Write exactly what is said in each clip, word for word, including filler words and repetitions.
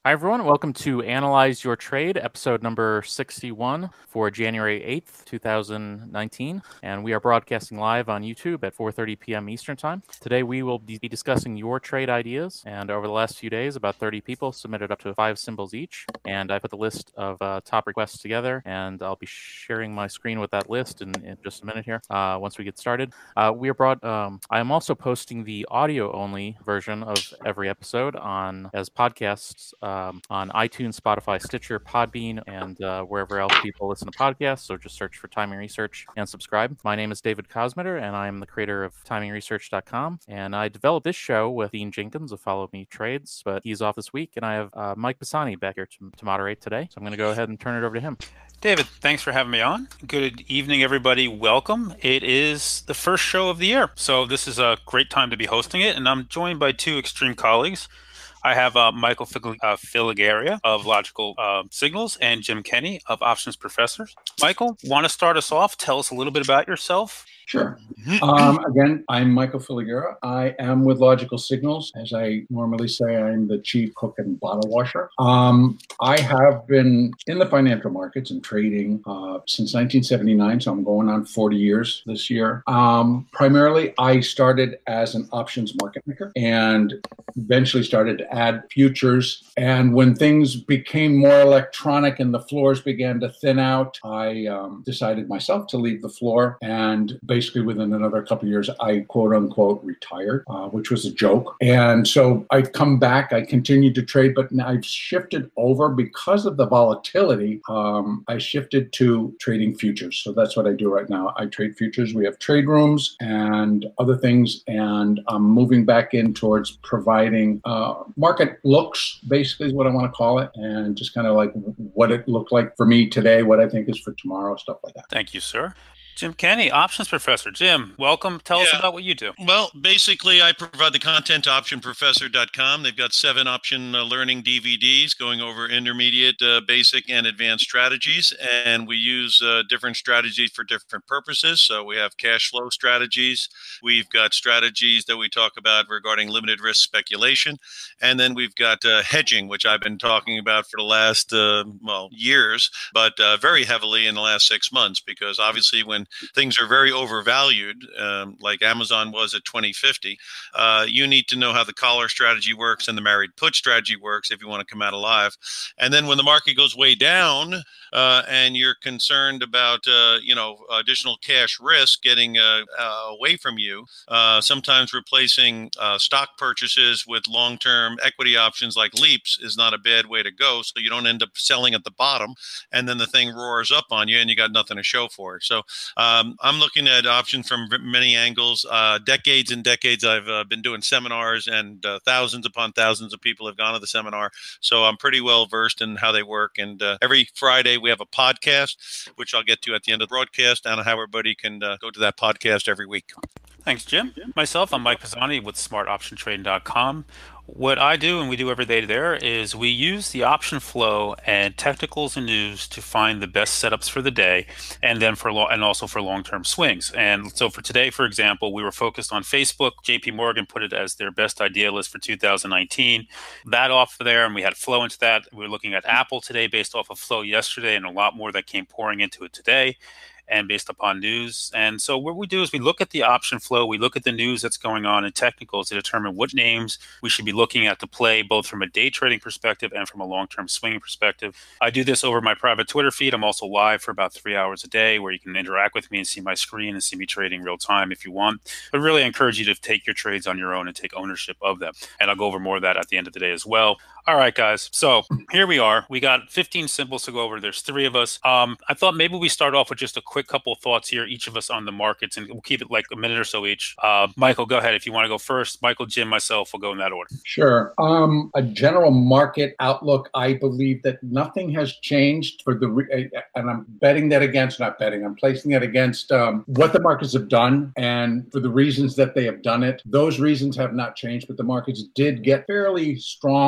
Hi, everyone. Welcome to Analyze Your Trade, episode number sixty-one for January eighth, two thousand nineteen. And we are broadcasting live on YouTube at four thirty p.m. Eastern Time. Today, we will be discussing your trade ideas. And over the last few days, about thirty people submitted up to five symbols each. And I put the list of uh, top requests together, and I'll be sharing my screen with that list in, in just a minute here uh, once we get started. Uh, we are broad. Um, I am also posting the audio-only version of every episode on as podcasts. Uh, um, on iTunes, Spotify, Stitcher, Podbean, and uh, wherever else people listen to podcasts. So just search for Timing Research and subscribe. My name is David Kosmeter, and I am the creator of timing research dot com. And I developed this show with Dean Jenkins of Follow Me Trades, but he's off this week, and I have uh, Mike Pisani back here to, to moderate today. So I'm going to go ahead and turn it over to him. David, thanks for having me on. Good evening, everybody. Welcome. It is the first show of the year, so this is a great time to be hosting it, and I'm joined by two extreme colleagues. I have uh, Michael Fig- uh, Filigaria of Logical uh, Signals and Jim Kenny of Options Professors. Michael, want to start us off? Tell us a little bit about yourself. Sure. Um, again, I'm Michael Filigaria. I am with Logical Signals. As I normally say, I'm the chief cook and bottle washer. Um, I have been in the financial markets and trading uh, since nineteen seventy-nine, so I'm going on forty years this year. Um, primarily, I started as an options market maker and eventually started to add futures. And when things became more electronic and the floors began to thin out, I um, decided myself to leave the floor, and basically within another couple of years, I quote unquote retired, uh, which was a joke. And so I come back, I continued to trade, but now I've shifted over because of the volatility. Um, I shifted to trading futures. So that's what I do right now. I trade futures. We have trade rooms and other things, and I'm moving back in towards providing uh, market looks, basically is what I want to call it, and just kind of like what it looked like for me today, what I think is for tomorrow, stuff like that. Thank you, sir. Jim Kenny, Options Professor. Jim, welcome. Tell yeah. us about what you do. Well, basically, I provide the content to option professor dot com. They've got seven option uh, learning D V Ds going over intermediate, uh, basic, and advanced strategies. And we use uh, different strategies for different purposes. So we have cash flow strategies. We've got strategies that we talk about regarding limited risk speculation. And then we've got uh, hedging, which I've been talking about for the last, uh, well, years, but uh, very heavily in the last six months, because obviously when things are very overvalued, um, like Amazon was at twenty fifty, uh, you need to know how the collar strategy works and the married put strategy works if you want to come out alive. And then when the market goes way down uh, and you're concerned about, uh, you know, additional cash risk getting uh, uh, away from you, uh, sometimes replacing uh, stock purchases with long-term equity options like leaps is not a bad way to go. So you don't end up selling at the bottom and then the thing roars up on you and you got nothing to show for it. So Um, I'm looking at options from many angles. Uh, decades and decades, I've uh, been doing seminars, and uh, thousands upon thousands of people have gone to the seminar. So I'm pretty well versed in how they work. And uh, every Friday, we have a podcast, which I'll get to at the end of the broadcast, and how everybody can uh, go to that podcast every week. Thanks, Jim. Myself, I'm Mike Pisani with smart option trading dot com. What I do, and we do every day there, is we use the option flow and technicals and news to find the best setups for the day, and then for lo- and also for long-term swings. And so for today, for example, we were focused on Facebook. J P Morgan put it as their best idea list for two thousand nineteen. That off there, and we had flow into that. We were looking at Apple today based off of flow yesterday, and a lot more that came pouring into it today, and based upon news. And so what we do is we look at the option flow, we look at the news that's going on in technicals to determine what names we should be looking at to play, both from a day trading perspective and from a long-term swinging perspective. I do this over my private Twitter feed. I'm also live for about three hours a day, where you can interact with me and see my screen and see me trading real time if you want. But really, I encourage you to take your trades on your own and take ownership of them. And I'll go over more of that at the end of the day as well. All right, guys. So here we are. We got fifteen symbols to go over. There's three of us. Um, I thought maybe we start off with just a quick couple of thoughts here, each of us on the markets, and we'll keep it like a minute or so each. Uh, Michael, go ahead if you want to go first. Michael, Jim, myself, we'll go in that order. Sure. Um, a general market outlook, I believe that nothing has changed for the, re- and I'm betting that against, not betting, I'm placing it against um, what the markets have done and for the reasons that they have done it. Those reasons have not changed, but the markets did get fairly strong over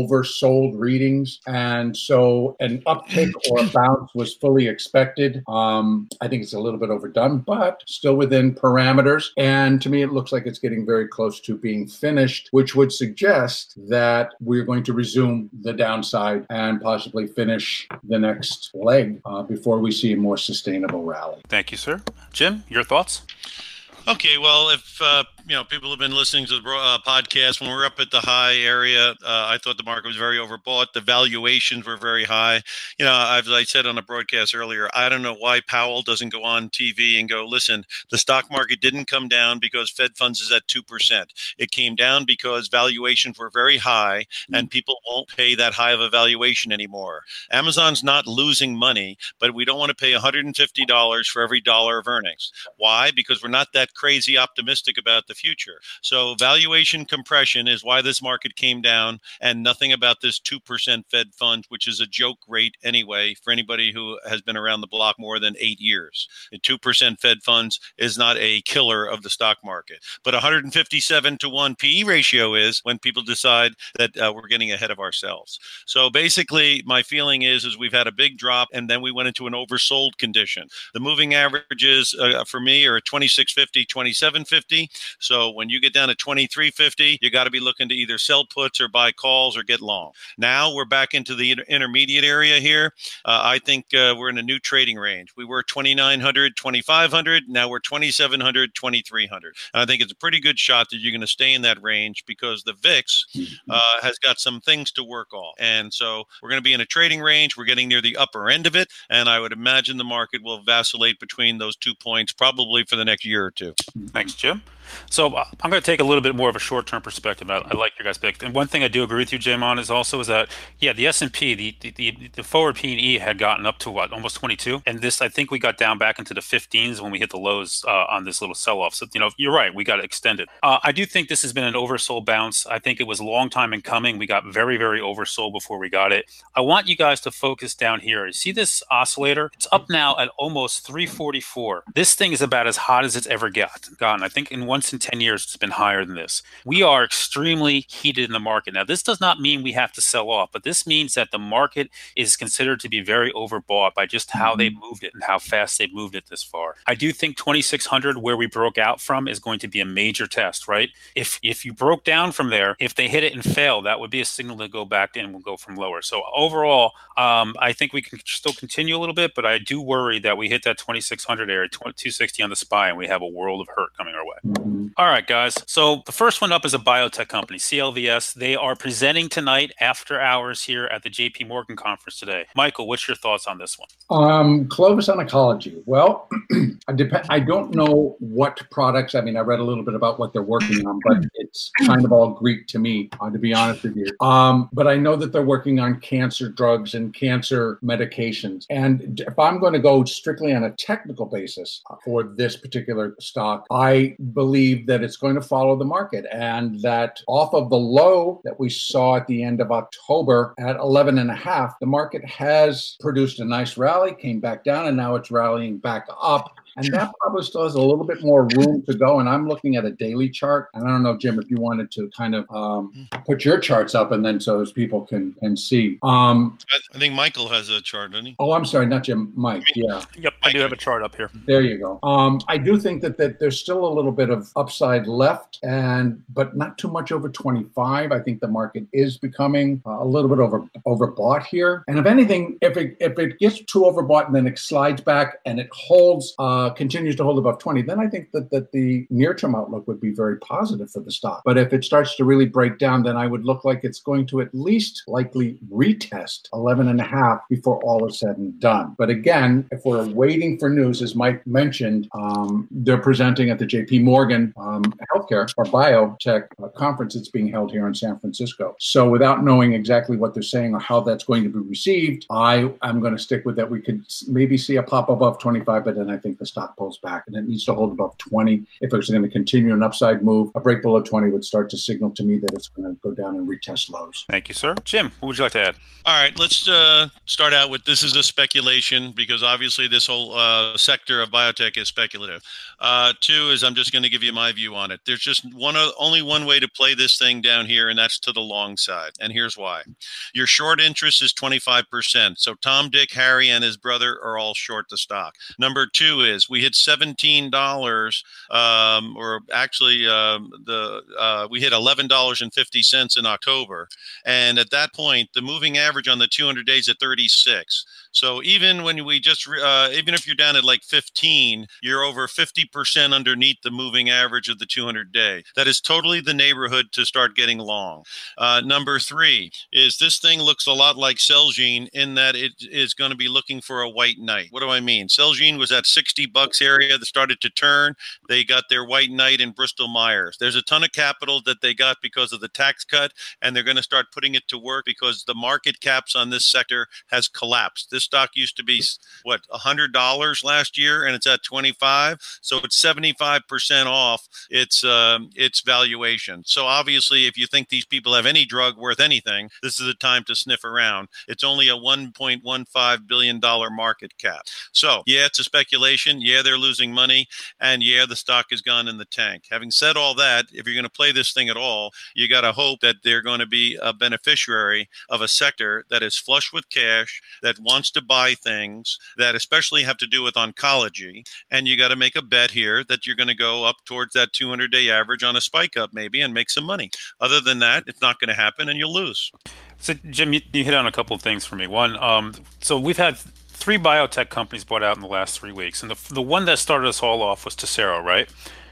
oversold readings. And so an uptick or a bounce was fully expected. Um, I think it's a little bit overdone, but still within parameters. And to me, it looks like it's getting very close to being finished, which would suggest that we're going to resume the downside and possibly finish the next leg uh, before we see a more sustainable rally. Thank you, sir. Jim, your thoughts? Okay, well, if uh, you know people have been listening to the uh, podcast, when we're up at the high area, uh, I thought the market was very overbought. The valuations were very high. You know, as I said on the broadcast earlier, I don't know why Powell doesn't go on T V and go, listen, the stock market didn't come down because Fed funds is at two percent. It came down because valuations were very high and people won't pay that high of a valuation anymore. Amazon's not losing money, but we don't want to pay one hundred fifty dollars for every dollar of earnings. Why? Because we're not that crazy optimistic about the future. So valuation compression is why this market came down, and nothing about this two percent Fed funds, which is a joke rate anyway for anybody who has been around the block more than eight years. The two percent Fed funds is not a killer of the stock market. But one hundred fifty-seven to one P E ratio is when people decide that uh, we're getting ahead of ourselves. So basically, my feeling is, is we've had a big drop, and then we went into an oversold condition. The moving averages uh, for me are twenty-six fifty, twenty-seven fifty. So when you get down to twenty-three fifty, you got to be looking to either sell puts or buy calls or get long. Now we're back into the inter- intermediate area here. Uh, I think uh, we're in a new trading range. We were twenty-nine hundred, twenty-five hundred. Now we're twenty-seven hundred, twenty-three hundred. And I think it's a pretty good shot that you're going to stay in that range because the V I X uh, has got some things to work on. And so we're going to be in a trading range. We're getting near the upper end of it. And I would imagine the market will vacillate between those two points probably for the next year or two. Thanks, Jim. So uh, I'm going to take a little bit more of a short-term perspective. I, I like your guys' pick. And one thing I do agree with you, Jim, on is also is that, yeah, the S and P, the, the, the forward P and E had gotten up to what, almost twenty-two? And this, I think we got down back into the fifteens when we hit the lows uh, on this little sell-off. So, you know, you're right. We got extended. Uh, I do think this has been an oversold bounce. I think it was a long time in coming. We got very, very oversold before we got it. I want you guys to focus down here. You see this oscillator? It's up now at almost three forty-four. This thing is about as hot as it's ever got, gotten. I think in once in ten years, it's been higher than this. We are extremely heated in the market. Now, this does not mean we have to sell off, but this means that the market is considered to be very overbought by just how they moved it and how fast they moved it this far. I do think twenty-six hundred, where we broke out from, is going to be a major test, right? If if you broke down from there, if they hit it and fail, that would be a signal to go back in. We'll go from lower. So overall, um, I think we can still continue a little bit, but I do worry that we hit that twenty-six hundred area, two sixty on the S P Y, and we have a world of hurt coming our way. Mm-hmm. All right, guys. So the first one up is a biotech company, C L V S. They are presenting tonight after hours here at the J P Morgan conference today. Michael, what's your thoughts on this one? Um, Clovis Oncology. Well, I, dep- I don't know what products. I mean, I read a little bit about what they're working on, but it's kind of all Greek to me, uh, to be honest with you. Um, but I know that they're working on cancer drugs and cancer medications. And if I'm going to go strictly on a technical basis for this particular stock, I believe that it's going to follow the market, and that off of the low that we saw at the end of October at eleven and a half, the market has produced a nice rally, came back down, and now it's rallying back up. And that probably still has a little bit more room to go. And I'm looking at a daily chart. And I don't know, Jim, if you wanted to kind of um, put your charts up and then so as people can, can see. Um, I think Michael has a chart, doesn't he? Oh, I'm sorry, not Jim, Mike. Yeah. Yep, I do have a chart up here. There you go. Um, I do think that, that there's still a little bit of upside left, and but not too much over twenty-five. I think the market is becoming uh, a little bit over overbought here. And if anything, if it if it gets too overbought and then it slides back and it holds, uh, continues to hold above twenty, then I think that, that the near-term outlook would be very positive for the stock. But if it starts to really break down, then I would look like it's going to at least likely retest eleven and a half before all is said and done. But again, if we're waiting for news, as Mike mentioned, um, they're presenting at the J P Morgan um, healthcare or biotech uh, conference that's being held here in San Francisco. So without knowing exactly what they're saying or how that's going to be received, I am going to stick with that. We could maybe see a pop above twenty-five, but then I think the stock pulls back, and it needs to hold above twenty. If it's going to continue an upside move, a break below twenty would start to signal to me that it's going to go down and retest lows. Thank you, sir. Jim, what would you like to add? All right, let's uh, start out with this is a speculation because obviously this whole uh, sector of biotech is speculative. Uh, two is I'm just going to give you my view on it. There's just one only one way to play this thing down here, and that's to the long side. And here's why. Your short interest is twenty-five percent. So Tom, Dick, Harry, and his brother are all short the stock. Number two is we hit seventeen dollars, um, or actually um, the uh, we hit eleven dollars and fifty cents in October. And at that point, the moving average on the two hundred days at thirty-six. So even when we just, uh, even if you're down at like fifteen, you're over fifty percent underneath the moving average of the two hundred day. That is totally the neighborhood to start getting long. Uh, number three is this thing looks a lot like Celgene in that it is going to be looking for a white knight. What do I mean? Celgene was at sixty bucks area that started to turn. They got their white knight in Bristol Myers. There's a ton of capital that they got because of the tax cut, and they're going to start putting it to work because the market caps on this sector has collapsed. This stock used to be what one hundred dollars last year, and it's at twenty-five. So it's seventy-five percent off its um, its valuation. So obviously, if you think these people have any drug worth anything, this is the time to sniff around. It's only a one point one five billion dollars market cap. So yeah, it's a speculation. Yeah, they're losing money, and yeah, the stock has gone in the tank. Having said all that, if you're going to play this thing at all, you got to hope that they're going to be a beneficiary of a sector that is flush with cash, that wants to buy things that especially have to do with oncology. And you got to make a bet here that you're going to go up towards that two hundred day average on a spike up maybe and make some money. Other than that, it's not going to happen and you'll lose. So Jim, you, you hit on a couple of things for me. One, um, so we've had three biotech companies bought out in the last three weeks. And the, the one that started us all off was Tesaro, right?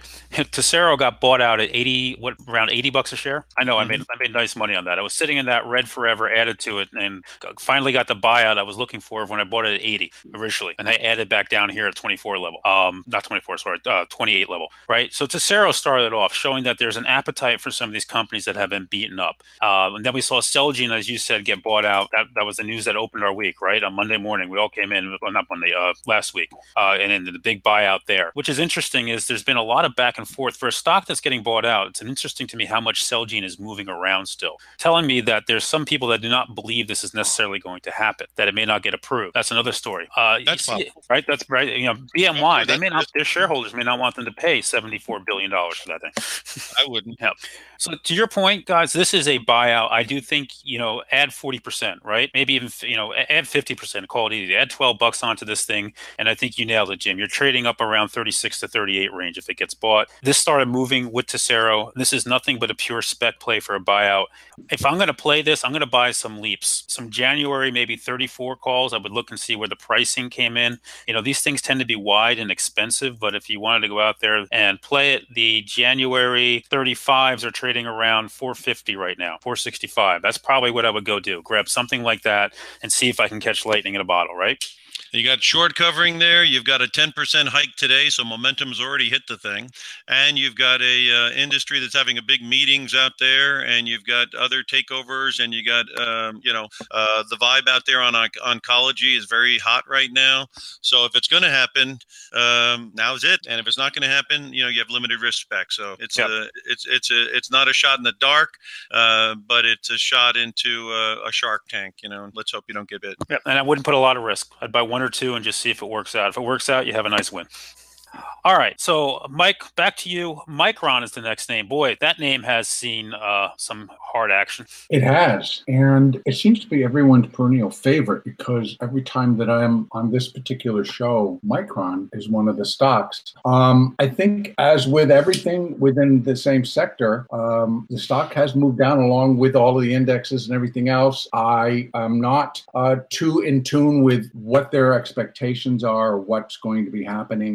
Tesaro got bought out at eighty, what around eighty bucks a share. I know mm-hmm. I made I made nice money on that. I was sitting in that red forever, added to it, and finally got the buyout I was looking for when I bought it at eighty originally, and I added back down here at twenty-four level. Um, not twenty-four, sorry, uh, twenty-eight level. Right. So Tesaro started off showing that there's an appetite for some of these companies that have been beaten up, uh, and then we saw Celgene, as you said, get bought out. That that was the news that opened our week, right? On Monday morning, we all came in, well, not Monday, uh, last week, uh, and then the big buyout there. Which is interesting is there's been a lot of back and forth for a stock that's getting bought out. It's interesting to me how much Celgene is moving around still, telling me that there's some people that do not believe this is necessarily going to happen, that it may not get approved. That's another story. Uh, that's see, right. That's right. You know, B M Y, they may not, their shareholders may not want them to pay seventy-four billion dollars for that thing. I wouldn't. Yeah. So to your point, guys, this is a buyout. I do think, you know, add forty percent, right? Maybe even, you know, add fifty percent, call it easy. Add twelve bucks onto this thing. And I think you nailed it, Jim. You're trading up around thirty-six to thirty-eight range if it gets bought. This started moving with Tesaro. This is nothing but a pure spec play for a buyout. If I'm going to play this, I'm going to buy some leaps, some January, maybe thirty-four calls. I would look and see where the pricing came in. You know, these things tend to be wide and expensive, but if you wanted to go out there and play it, the January thirty-fives are trading around four fifty right now, four sixty-five. That's probably what I would go do. Grab something like that and see if I can catch lightning in a bottle, right? You got short covering there. You've got a ten percent hike today, so momentum's already hit the thing. And you've got a uh, industry that's having a big meetings out there, and you've got other takeovers, and you got, um, you know, uh, the vibe out there on, on oncology is very hot right now. So if it's going to happen, um, now's it. And if it's not going to happen, you know, you have limited risk spec. So it's yep. a, it's it's a it's not a shot in the dark, uh, but it's a shot into uh, a shark tank. You know, let's hope you don't get bit. Yeah, and I wouldn't put a lot of risk. I'd buy one or two and just see if it works out. If it works out, you have a nice win. All right. So, Mike, back to you. Micron is the next name. Boy, that name has seen uh, some hard action. It has. And it seems to be everyone's perennial favorite because every time that I'm on this particular show, Micron is one of the stocks. Um, I think as with everything within the same sector, um, the stock has moved down along with all of the indexes and everything else. I am not uh, too in tune with what their expectations are, or what's going to be happening, or how they're going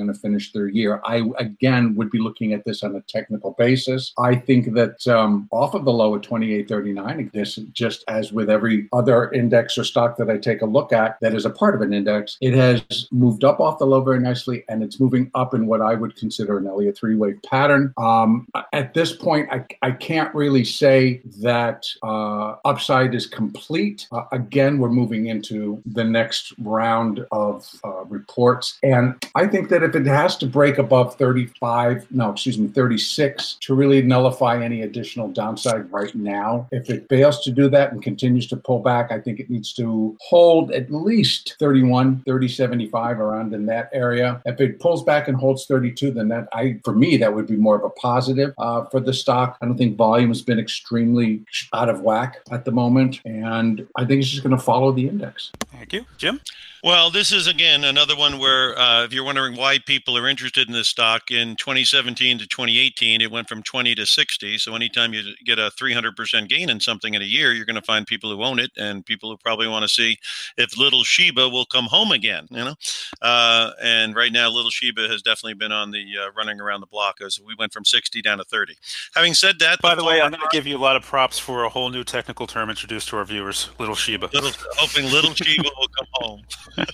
going to finish their year. I, again, would be looking at this on a technical basis. I think that um, off of the low at twenty-eight thirty-nine, this, just as with every other index or stock that I take a look at that is a part of an index, it has moved up off the low very nicely, and it's moving up in what I would consider an Elliott three-wave pattern. Um, at this point, I, I can't really say that uh, upside is complete. Uh, again, we're moving into the next round of uh, reports, and I think that if it has to break above thirty-five, no, excuse me, thirty-six to really nullify any additional downside right now, if it fails to do that and continues to pull back, I think it needs to hold at least thirty-one, thirty seventy-five, around in that area. If it pulls back and holds thirty-two, then that, I, for me, that would be more of a positive uh, for the stock. I don't think volume has been extremely out of whack at the moment, and I think it's just going to follow the index. Thank you. Jim? Well, this is, again, another one where uh, if you're wondering why people are interested in this stock, in twenty seventeen to twenty eighteen, it went from twenty to sixty. So anytime you get a three hundred percent gain in something in a year, you're going to find people who own it and people who probably want to see if Little Sheba will come home again, you know? Uh, and right now, Little Sheba has definitely been on the uh, running around the block as we went from sixty down to thirty. Having said that, by the, the way, I'm going to give you a lot of props for a whole new technical term introduced to our viewers, Little Sheba. Little, hoping Little Sheba will come home.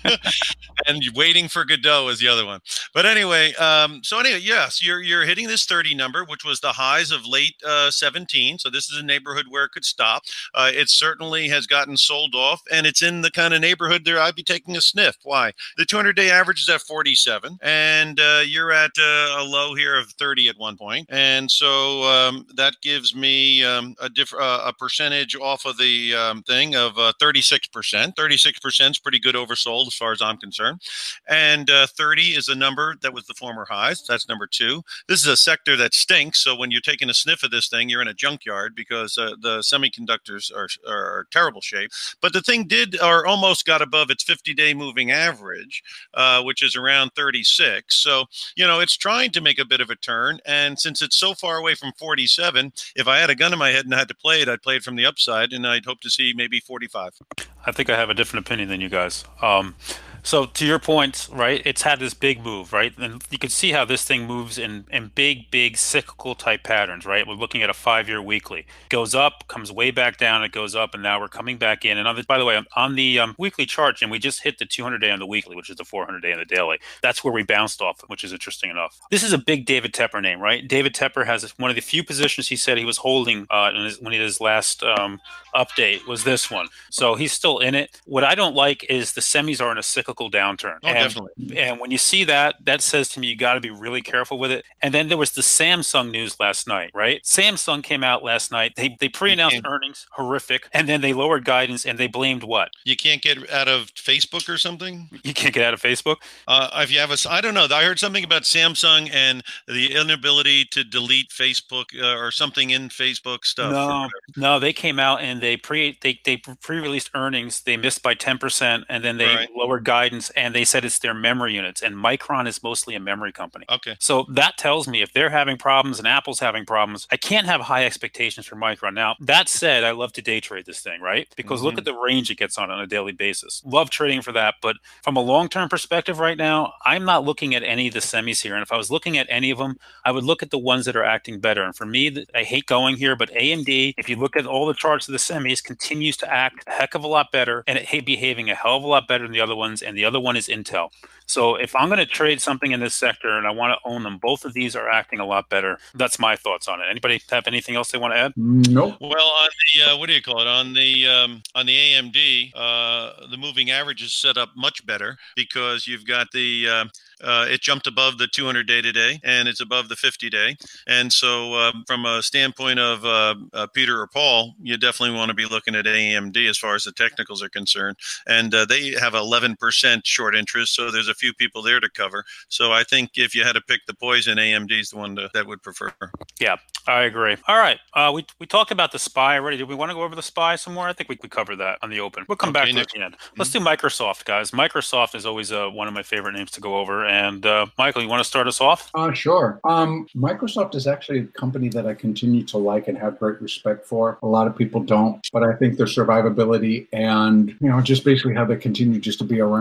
And Waiting for Godot is the other one. But anyway, um, so anyway, yes, you're you're hitting this thirty number, which was the highs of late uh, seventeen. So this is a neighborhood where it could stop. Uh, it certainly has gotten sold off, and it's in the kind of neighborhood there I'd be taking a sniff. Why? The two hundred day average is at forty-seven, and uh, you're at uh, a low here of thirty at one point. And so um, that gives me um, a diff- uh, a percentage off of the um, thing of uh, thirty-six percent. thirty-six percent is pretty good oversold as far as I'm concerned. And uh, thirty is a number that was the former highs. That's number two. This is a sector that stinks. So when you're taking a sniff of this thing, you're in a junkyard because uh, the semiconductors are, are, are terrible shape. But the thing did or almost got above its fifty day moving average, uh, which is around thirty-six. So, you know, it's trying to make a bit of a turn. And since it's so far away from forty-seven, if I had a gun in my head and I had to play it, I'd play it from the upside, and I'd hope to see maybe forty-five. I think I have a different opinion than you guys. Um, So to your point, right, it's had this big move, right? And you can see how this thing moves in, in big, big cyclical type patterns, right? We're looking at a five-year weekly. Goes up, comes way back down, it goes up, and now we're coming back in. And on the, by the way, on the um, weekly chart, and we just hit the two hundred day on the weekly, which is the four hundred day on the daily. That's where we bounced off, which is interesting enough. This is a big David Tepper name, right? David Tepper has one of the few positions he said he was holding uh, in his, when he did his last um, update was this one. So he's still in it. What I don't like is the semis are in a cyclical downturn. Oh, and, definitely. And when you see that, that says to me, you got to be really careful with it. And then there was the Samsung news last night, right? Samsung came out last night. They they pre-announced earnings, horrific. And then they lowered guidance and they blamed what? You can't get out of Facebook or something? You can't get out of Facebook? Uh, if you have a, I don't know. I heard something about Samsung and the inability to delete Facebook uh, or something in Facebook stuff. No, no, they came out and they pre they, they pre-released earnings. They missed by ten percent and then they Right. lowered guidance and they said it's their memory units. And Micron is mostly a memory company. Okay. So that tells me if they're having problems and Apple's having problems, I can't have high expectations for Micron. Now, that said, I love to day trade this thing, right? Because Mm-hmm. look at the range it gets on on a daily basis. Love trading for that. But from a long-term perspective right now, I'm not looking at any of the semis here. And if I was looking at any of them, I would look at the ones that are acting better. And for me, I hate going here, but A M D, if you look at all the charts of the semis, continues to act a heck of a lot better and it behaving a hell of a lot better than the other ones. And the other one is Intel. So if I'm going to trade something in this sector and I want to own them, both of these are acting a lot better. That's my thoughts on it. Anybody have anything else they want to add? Nope. Well, on the uh, what do you call it? On the um, on the A M D, uh, the moving average is set up much better because you've got the uh, uh, it jumped above the two hundred day today and it's above the fifty day. And so, um, from a standpoint of uh, uh, Peter or Paul, you definitely want to be looking at A M D as far as the technicals are concerned. And uh, they have eleven percent short interest, so there's a few people there to cover. So I think if you had to pick the poison, A M D is the one to, that would prefer. Yeah, I agree. All right. Uh, we we talked about the S P Y already. Do we want to go over the S P Y some more? I think we we covered that on the open. We'll come Okay, back to it next. at the end. Let's do Microsoft, guys. Microsoft is always uh, one of my favorite names to go over. And uh, Michael, you want to start us off? Uh, sure. Um, Microsoft is actually a company that I continue to like and have great respect for. A lot of people don't, but I think their survivability and, you know, just basically how they continue just to be around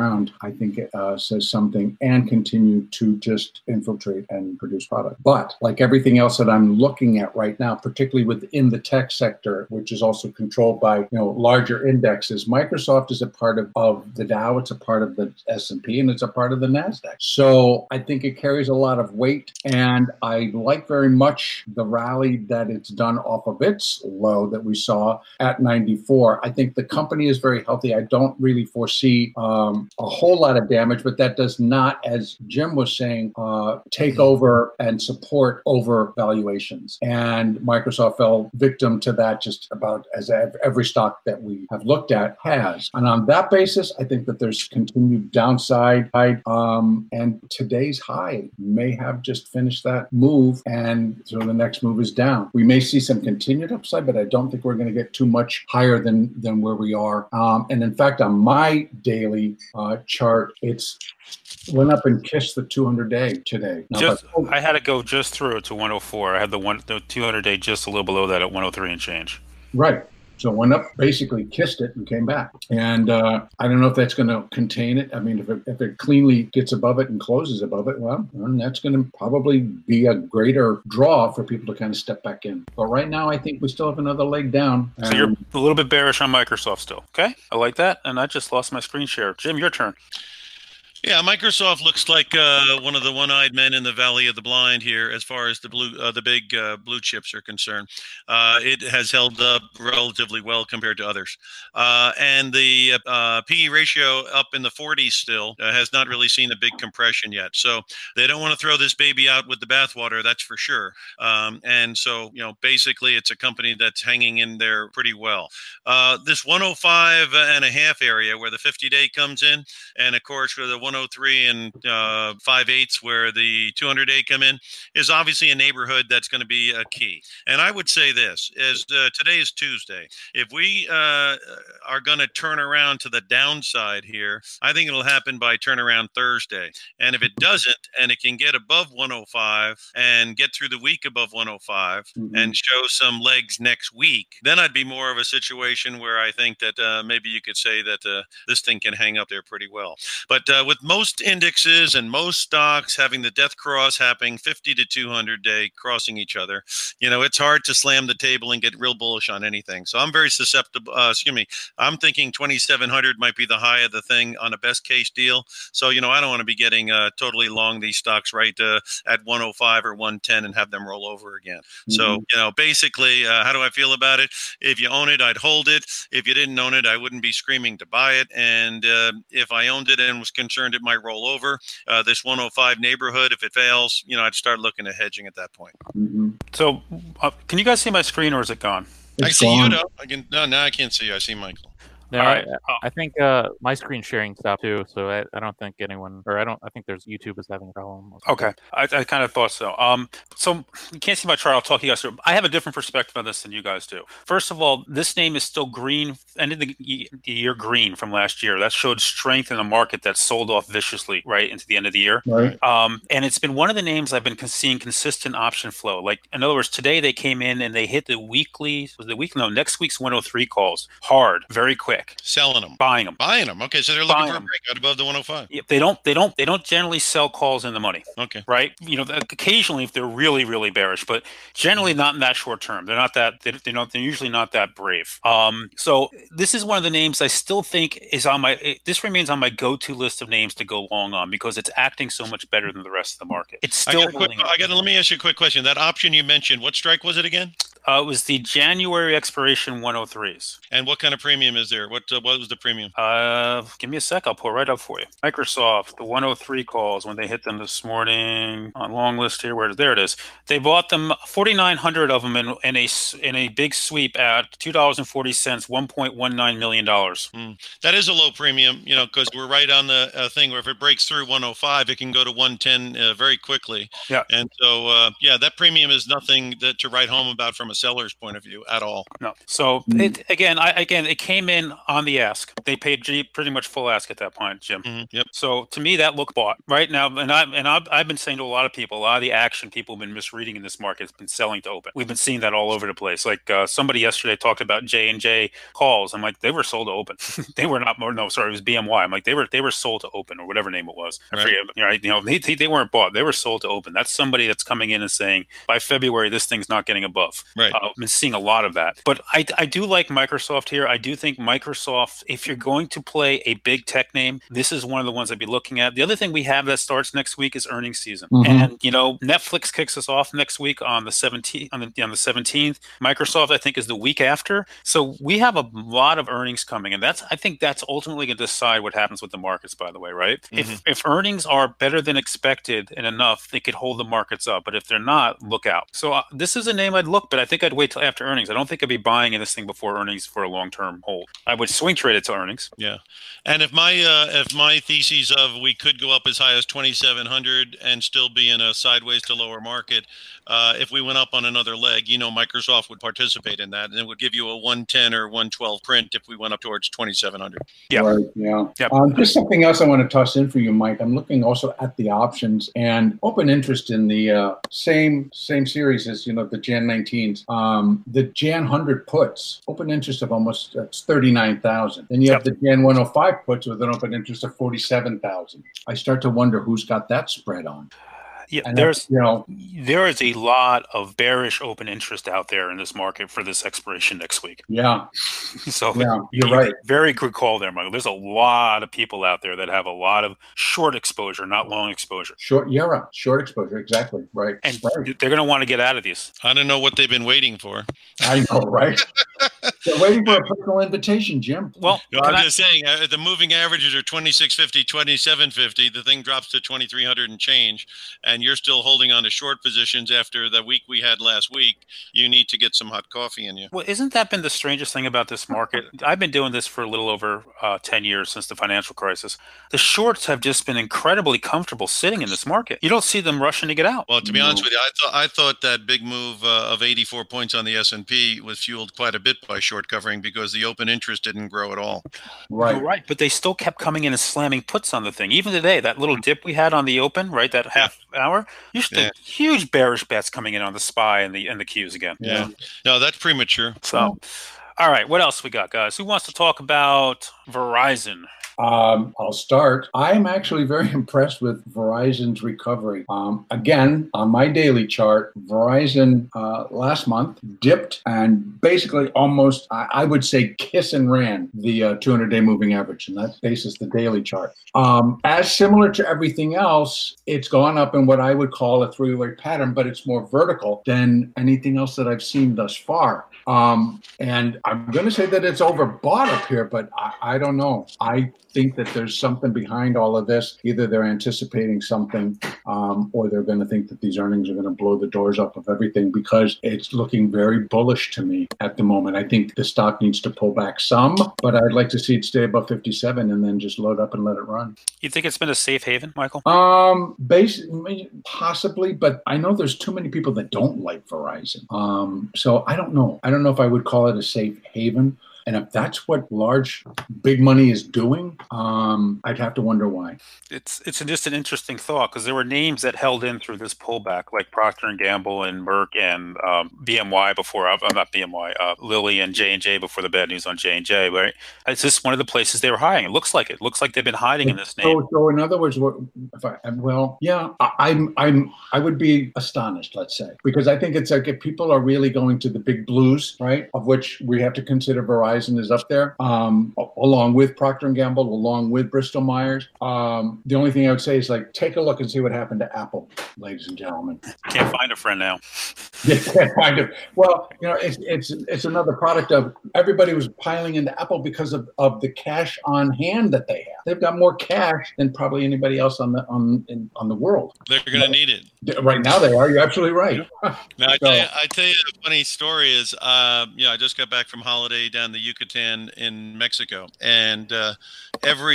around, I think it uh, says something, and continue to just infiltrate and produce product. But like everything else that I'm looking at right now, particularly within the tech sector, which is also controlled by, you know, larger indexes, Microsoft is a part of, of the Dow, it's a part of the S and P, and it's a part of the NASDAQ. So I think it carries a lot of weight, and I like very much the rally that it's done off of its low that we saw at ninety-four. I think the company is very healthy. I don't really foresee um, a whole lot of damage, but that does not, as Jim was saying, uh, take over and support over valuations. And Microsoft fell victim to that just about as every stock that we have looked at has. And on that basis, I think that there's continued downside. Um, and today's high may have just finished that move, and so the next move is down. We may see some continued upside, but I don't think we're going to get too much higher than, than where we are. Um, and in fact, on my daily uh, chart, it's went up and kissed the two hundred day today. Now, Just, but, I had to go just through it to one oh four. I had the one the two hundred day just a little below that at one oh three and change. right. So it went up, basically kissed it, and came back. And uh, I don't know if that's going to contain it. I mean, if it, if it cleanly gets above it and closes above it, well, then that's going to probably be a greater draw for people to kind of step back in. But right now, I think we still have another leg down. So you're a little bit bearish on Microsoft still. Okay, I like that. And I just lost my screen share. Jim, your turn. Yeah, Microsoft looks like uh, one of the one-eyed men in the Valley of the Blind here, as far as the blue, uh, the big uh, blue chips are concerned. Uh, it has held up relatively well compared to others, uh, and the uh, P E ratio up in the forties still uh, has not really seen a big compression yet. So they don't want to throw this baby out with the bathwater, that's for sure. Um, and so, you know, basically, it's a company that's hanging in there pretty well. Uh, this one oh five and a half area where the fifty day comes in, and of course, where the one oh three and uh, five eighths where the two hundred day come in, is obviously a neighborhood that's going to be a key. And I would say this, as uh, today is Tuesday, if we uh, are going to turn around to the downside here, I think it'll happen by turnaround Thursday. And if it doesn't, and it can get above one oh five and get through the week above one oh five mm-hmm. and show some legs next week, then I'd be more of a situation where I think that uh, maybe you could say that uh, this thing can hang up there pretty well. But uh, with most indexes and most stocks having the death cross happening fifty to two hundred day crossing each other, you know, it's hard to slam the table and get real bullish on anything. So I'm very susceptible. Uh, excuse me. I'm thinking twenty-seven hundred might be the high of the thing on a best case deal. So, you know, I don't want to be getting uh, totally long these stocks right uh, at one oh five or one ten and have them roll over again. Mm-hmm. So, you know, basically, uh, how do I feel about it? If you own it, I'd hold it. If you didn't own it, I wouldn't be screaming to buy it. And uh, if I owned it and was concerned it might roll over uh, this one oh five neighborhood, if it fails, you know, I'd start looking at hedging at that point. Mm-hmm. So uh, can you guys see my screen, or is it gone? It's I see gone. You, though. I can, no, now I can't see you. I see Michael. No, All right. I, I think uh, my screen sharing stopped too, so I, I don't think anyone, or I don't, I think there's YouTube is having a problem. Okay, I, I kind of thought so. Um, so you can't see my chart. I'll talk to you guys through. I have a different perspective on this than you guys do. First of all, this name is still green. Ended the, the year green from last year. That showed strength in a market that sold off viciously right into the end of the year. Right. Um, and it's been one of the names I've been seeing consistent option flow. Like in other words, today they came in and they hit the weekly, was the week? No, next week's one oh three calls hard, very quick. Selling them, buying them, buying them. Okay, so they're looking buying for a them. breakout above the one oh five. Yeah, they don't, they don't, they don't generally sell calls in the money. Okay, right? You know, occasionally if they're really, really bearish, but generally not in that short term. They're not that. They, they're not. They're usually not that brave. Um, so this is one of the names I still think is on my. It, this remains on my go-to list of names to go long on because it's acting so much better than the rest of the market. It's still. I got. I got. Let me ask you a quick question. That option you mentioned, what strike was it again? Uh, it was the January expiration one oh threes. And what kind of premium is there? What uh, what was the premium? Uh, give me a sec. I'll pull it right up for you. Microsoft, the one oh three calls when they hit them this morning on long list here. Where there it is. They bought them forty-nine hundred of them in, in a in a big sweep at two dollars and forty cents, one point one nine million dollars. Mm. That is a low premium, you know, because we're right on the uh, thing where if it breaks through one oh five, it can go to one ten uh, very quickly. Yeah. And so, uh, yeah, that premium is nothing that to write home about from a seller's point of view at all. No. So it, again, I, again, it came in on the ask. They paid G, pretty much full ask at that point, Jim. Mm-hmm. Yep. So to me, that looked bought right now. And I and I've, I've been saying to a lot of people, a lot of the action people have been misreading in this market has been selling to open. We've been seeing that all over the place. Like uh, somebody yesterday talked about J and J calls. I'm like, they were sold to open. They were not. No, sorry, it was B M Y. I'm like, they were they were sold to open or whatever name it was. I Right. forget. Right? You know, they, they they weren't bought. They were sold to open. That's somebody that's coming in and saying by February this thing's not getting above. Right. Uh, I've been seeing a lot of that. But I I do like Microsoft here. I do think Microsoft, if you're going to play a big tech name, this is one of the ones I'd be looking at. The other thing we have that starts next week is earnings season. Mhm. And you know, Netflix kicks us off next week on the seventeenth on the on the seventeenth. Microsoft, I think, is the week after. So we have a lot of earnings coming, and that's I think that's ultimately going to decide what happens with the markets, by the way, right? Mhm. If if earnings are better than expected and enough, they could hold the markets up. But if they're not, look out. So uh, this is a name I'd look, but I think I'd wait till after earnings. I don't think I'd be buying in this thing before earnings for a long-term hold. I would swing trade it to earnings. Yeah, and if my uh, if my thesis of we could go up as high as twenty-seven hundred and still be in a sideways to lower market, uh, if we went up on another leg, you know, Microsoft would participate in that, and it would give you a one ten or one twelve print if we went up towards twenty-seven hundred. Yeah. Right, yeah. Yep. Um, just something else I want to toss in for you, Mike. I'm looking also at the options and open interest in the uh, same same series as, you know, the Jan nineteens. Um, the Jan one hundred puts, open interest of almost that's thirty-nine thousand. Then you have Yep. the Jan one oh five puts with an open interest of forty-seven thousand. I start to wonder who's got that spread on. Yeah, And there's that's, you know, there is a lot of bearish open interest out there in this market for this expiration next week. yeah, So yeah, you're you- right. Very good call there, Michael. There's a lot of people out there that have a lot of short exposure, not long exposure. Short, yeah, right. Short exposure, exactly, right. And right. they're going to want to get out of these. I don't know what they've been waiting for. I know, right? They're waiting for a personal invitation, Jim. Well, No, can I'm I- just saying, uh, the moving averages are twenty-six fifty, twenty-seven fifty. The thing drops to twenty-three hundred and change, and you're still holding on to short positions after the week we had last week. You need to get some hot coffee in you. well, isn't that been the strangest thing about this market? I've been doing this for a little over uh, ten years since the financial crisis. The shorts have just been incredibly comfortable sitting in this market. You don't see them rushing to get out. Well, to be No. honest with you, I thought I thought that big move uh, of eighty-four points on the S and P was fueled quite a bit by short covering because the open interest didn't grow at all. Right. You're right, but they still kept coming in and slamming puts on the thing. Even today, that little dip we had on the open, right, that half hour, you still Yeah. huge bearish bets coming in on the S P Y and the and the Qs again. Yeah. No, that's premature. So, all right, what else we got, guys? Who wants to talk about Verizon? Um, I'll start. I'm actually very impressed with Verizon's recovery. Um, again, on my daily chart, Verizon uh, last month dipped and basically almost, I, I would say, kiss and ran the uh, two hundred day moving average, and that bases the daily chart. Um, as similar to everything else, it's gone up in what I would call a three-way pattern, but it's more vertical than anything else that I've seen thus far. Um, and I'm going to say that it's overbought up here, but I, I don't know. I think that there's something behind all of this. Either they're anticipating something, um, or they're going to think that these earnings are going to blow the doors up of everything, because it's looking very bullish to me at the moment. I think the stock needs to pull back some, but I'd like to see it stay above fifty-seven and then just load up and let it run. You think it's been a safe haven, Michael? Um, basically, possibly, but I know there's too many people that don't like Verizon. Um, so I don't know. I don't know if I would call it a safe haven. And if that's what large, big money is doing, um, I'd have to wonder why. It's it's just an interesting thought because there were names that held in through this pullback, like Procter and Gamble and Merck and um, B M Y before. I'm not B M Y, uh, Lilly and J and J before the bad news on J and J. Right? It's just one of the places they were hiding. It looks like it. it looks like they've been hiding in this name. So, so in other words, what if I? Well, yeah, I, I'm, I'm, I would be astonished, let's say, because I think it's like if people are really going to the big blues, right, of which we have to consider Verizon is up there, um, along with Procter and Gamble, along with Bristol Myers. Um, the only thing I would say is like take a look and see what happened to Apple, ladies and gentlemen. Can't find a friend now. Yeah, kind of. Well, you know, it's it's it's another product of everybody was piling into Apple because of, of the cash on hand that they have. They've got more cash than probably anybody else on the on in, on the world. They're going to need it. Right now, they are. You're absolutely right. Now, I tell you, I tell you a funny story is, uh, you know, I just got back from holiday down the Yucatan in Mexico, and uh, every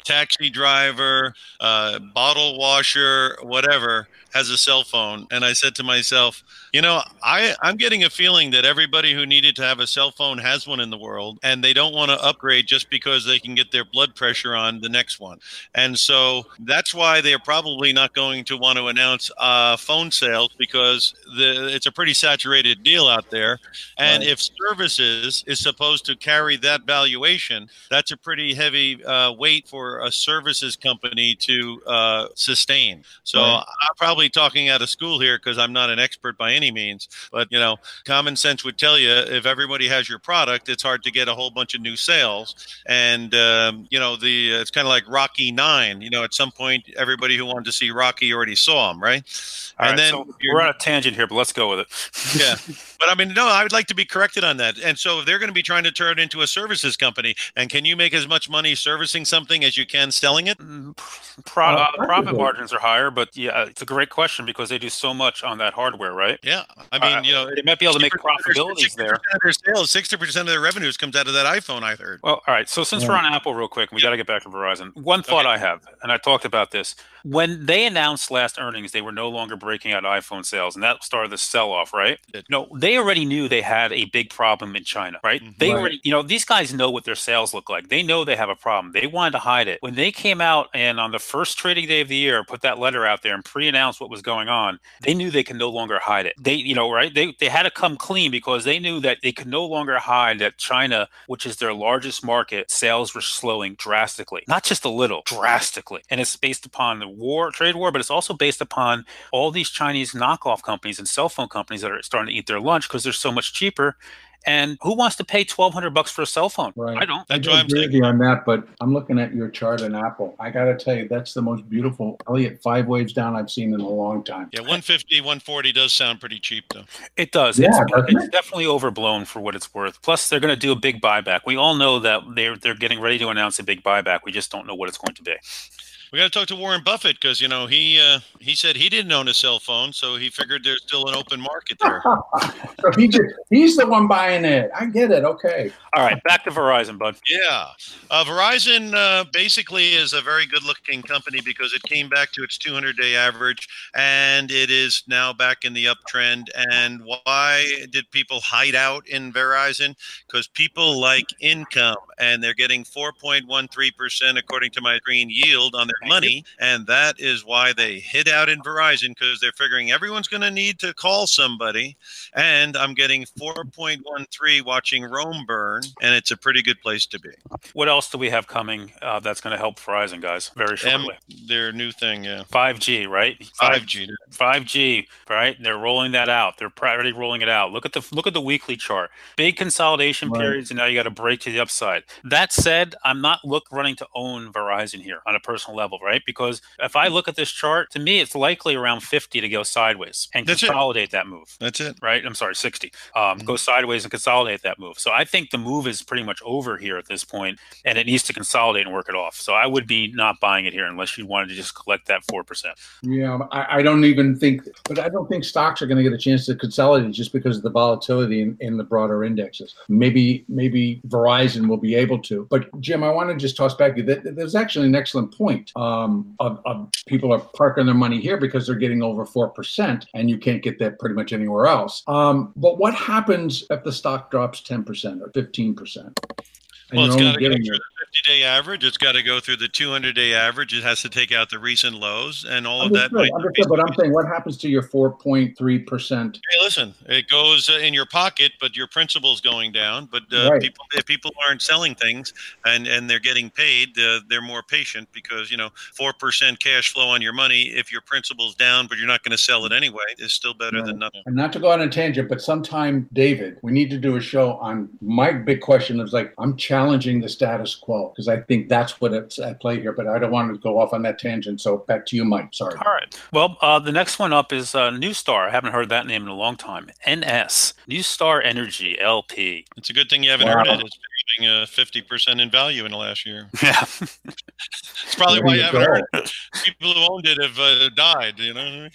taxi driver, uh, bottle washer, whatever, has a cell phone. And I said to myself, you know, I, I'm getting a feeling that everybody who needed to have a cell phone has one in the world, and they don't want to upgrade just because they can get their blood pressure on the next one. And so that's why they're probably not going to want to announce uh, phone sales, because the, it's a pretty saturated deal out there. And Right. if services is supposed to carry that valuation, that's a pretty heavy uh, weight for a services company to uh, sustain. So Right. I'm probably talking out of school here because I'm not an expert by any means, but you know, common sense would tell you if everybody has your product, it's hard to get a whole bunch of new sales. And um, you know, the it's kind of like Rocky Nine. You know, at some point, everybody who wanted to see Rocky already saw him, right? All and right, then so you're- we're on a tangent here, but let's go with it. yeah. But I mean, no, I would like to be corrected on that. And so if they're going to be trying to turn it into a services company, and can you make as much money servicing something as you can selling it? Mm, Pro, Uh, uh, profit practically. margins are higher, but yeah, it's a great question because they do so much on that hardware, right? Yeah. I mean, Uh, you know, they might be able to make sixty percent profitabilities there. of their sales, sixty percent of their revenues comes out of that iPhone, I heard. Well, all right. So since Yeah. we're on Apple real quick, we got to get back to Verizon. One thought I have, and I talked about this, when they announced last earnings, they were no longer breaking out iPhone sales, and that started the sell-off, right? Did. No, they already knew they had a big problem in China, right? Mhm. They Right. already, you know, these guys know what their sales look like. They know they have a problem. They wanted to hide it. When they came out and on the first trading day of the year, put that letter out there and pre-announced what was going on, they knew they could no longer hide it. They, you know, right? They they had to come clean because they knew that they could no longer hide that China, which is their largest market, sales were slowing drastically. Not just a little, drastically. And it's based upon the war, trade war, but it's also based upon all these Chinese knockoff companies and cell phone companies that are starting to eat their lunch because they're so much cheaper. And who wants to pay twelve hundred bucks for a cell phone? Right. I don't. That's I why I'm agree saying. with you on that, but I'm looking at your chart in Apple. I got to tell you, that's the most beautiful Elliott five waves down I've seen in a long time. Yeah, one fifty, one forty does sound pretty cheap, though. It does. Yeah, it's, doesn't it's definitely overblown for what it's worth. Plus, they're going to do a big buyback. We all know that they're they're getting ready to announce a big buyback. We just don't know what it's going to be. We got to talk to Warren Buffett because you know he uh, he said he didn't own a cell phone, so he figured there's still an open market there. So he just, he's the one buying it. I get it. Okay. All right, back to Verizon, bud. Yeah, uh, Verizon uh, basically is a very good-looking company because it came back to its two hundred day average, and it is now back in the uptrend. And why did people hide out in Verizon? Because people like income, and they're getting four point one three percent according to my screen yield on their Thank money, and that is why they hid out in Verizon, because they're figuring everyone's going to need to call somebody, and I'm getting four point one three watching Rome burn, and it's a pretty good place to be. What else do we have coming uh, that's going to help Verizon, guys? Very M, shortly. their new thing, yeah, five G, right? five G. five G, right? They're rolling that out. They're already rolling it out. Look at the look at the weekly chart. Big consolidation Right. periods, and now you got to break to the upside. That said, I'm not look running to own Verizon here on a personal level, right? Because if I look at this chart, to me, it's likely around fifty to go sideways and That's it. consolidate that move. That's it. Right? I'm sorry, sixty. Um, Mhm. Go sideways and consolidate that move. So I think the move is pretty much over here at this point, and it needs to consolidate and work it off. So I would be not buying it here unless you wanted to just collect that four percent. Yeah, I, I don't even think, but I don't think stocks are going to get a chance to consolidate just because of the volatility in, in the broader indexes. Maybe maybe Verizon will be able to. But Jim, I want to just toss back to you. That there's actually an excellent point um, of, of people are parking their money here because they're getting over four percent, and you can't get that pretty much anywhere else. Um, but what happens if the stock drops ten percent or fifteen percent? And Well, it's you're got only to go getting through your- the fifty day average. It's got to go through the two hundred day average. It has to take out the recent lows, and all of that. Understood, might not be understood, but I'm sufficient. saying, what happens to your four point three percent? Hey, listen, it goes uh, in your pocket, but your principal's going down. But uh, Right. people, if people aren't selling things and, and they're getting paid, uh, they're more patient because, you know, four percent cash flow on your money, if your principal's down, but you're not going to sell it anyway, is still better Right. than nothing. And not to go on a tangent, but sometime, David, we need to do a show on my big question is like, I'm challenging the status quo because I think that's what it's at play here, but I don't want to go off on that tangent. So back to you, Mike. Sorry. All right. Well, uh, the next one up is uh, Newstar. I haven't heard that name in a long time. N S, Newstar Energy L P. It's a good thing you haven't Wow. heard it. It's been uh, fifty percent in value in the last year. Yeah. That's probably There why you you haven't go. heard. People who owned it have uh, died. You know.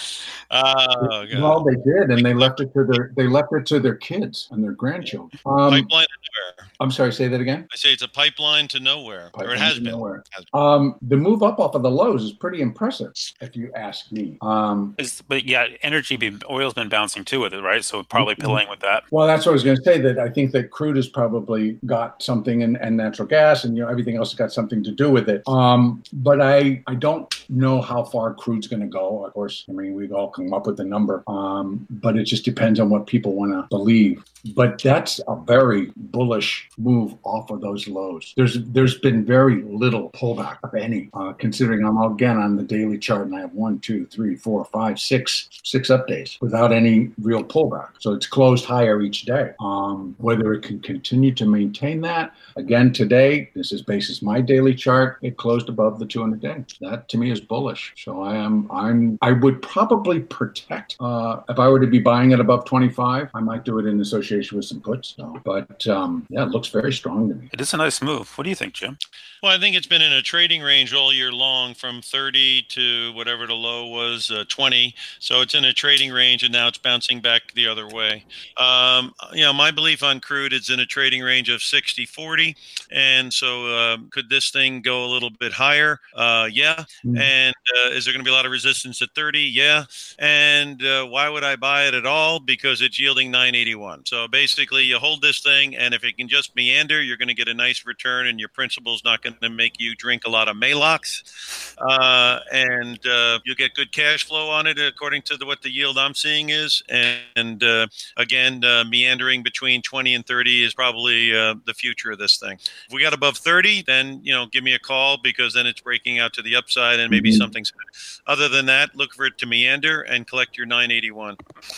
uh, Well, they did, and they left it to their they left it to their kids and their grandchildren. Um, pipeline to nowhere. I'm sorry, say that again. I say it's a pipeline to nowhere, or Pipeline it has to been. nowhere. Has been. Um, the move up off of the lows is pretty impressive, if you ask me. Um, Is- But yeah, energy, be, oil's been bouncing too with it, right? So probably playing with that. well, that's what I was going to say. That I think that crude has probably got something, and, and natural gas, and you know everything else has got something to do with it. Um, but I I don't know how far crude's going to go. Of course, I mean we've all come up with the number, um, but it just depends on what people want to believe. But that's a very bullish move off of those lows. There's there's been very little pullback, if any, uh, considering I'm again on the daily chart and I have one, two, three, four, five, six, six updates without any real pullback. So it's closed higher each day. Um, whether it can continue to maintain that, again today, this is basis my daily chart. It closed above the two hundred day. That to me is bullish. So I am I'm I would probably protect uh, if I were to be buying it above twenty-five. I might do it in association with some puts. So, but um, yeah, it looks very strong to me. It is a nice move. What do you think, Jim? Well, I think it's been in a trading range all year long, from thirty to whatever the low was, uh, twenty. So it's in a trading range, and now it's bouncing back the other way. Um, you know, my belief on crude is in a trading range of sixty forty. And so uh, could this thing go a little bit higher? Uh, yeah. Mm. And uh, is there going to be a lot of resistance at thirty? Yeah. And uh, why would I buy it at all? Because it's yielding nine eighty-one. So basically, you hold this thing, and if it can just meander, you're going to get a nice return, and your principal's not going to make you drink a lot of Maalox, uh, and uh, you'll get good cash flow on it according to the, what the yield I'm seeing is. And, and uh, again, uh, meandering between twenty and thirty is probably uh, the future of this thing. If we got above thirty, then you know, give me a call, because then it's breaking out to the upside, and maybe mm-hmm. something's. Other than that, look for it to meander and collect your nine eighty-one.